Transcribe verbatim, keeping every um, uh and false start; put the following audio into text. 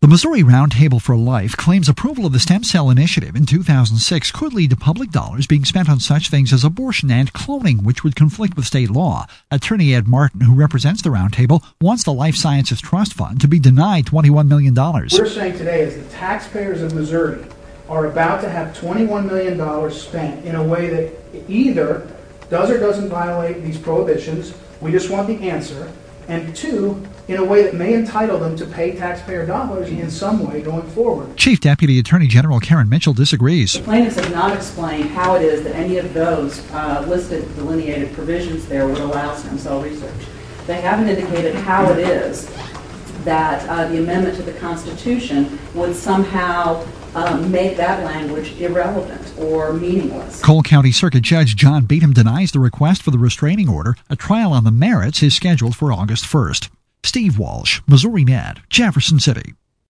The Missouri Roundtable for Life claims approval of the stem cell initiative in two thousand six could lead to public dollars being spent on such things as abortion and cloning, which would conflict with state law. Attorney Ed Martin, who represents the Roundtable, wants the Life Sciences Trust Fund to be denied twenty-one million dollars. What we're saying today is the taxpayers of Missouri are about to have twenty-one million dollars spent in a way that either does or doesn't violate these prohibitions. We just want the answer. And two, in a way that may entitle them to pay taxpayer dollars in some way going forward. Chief Deputy Attorney General Karen Mitchell disagrees. The plaintiffs have not explained how it is that any of those uh, listed delineated provisions there would allow stem cell research. They haven't indicated how it is that uh, the amendment to the Constitution would somehow um, make that language irrelevant or meaningless. Cole County Circuit Judge John Beatham denies the request for the restraining order. A trial on the merits is scheduled for August first. Steve Walsh, Missouri Net, Jefferson City.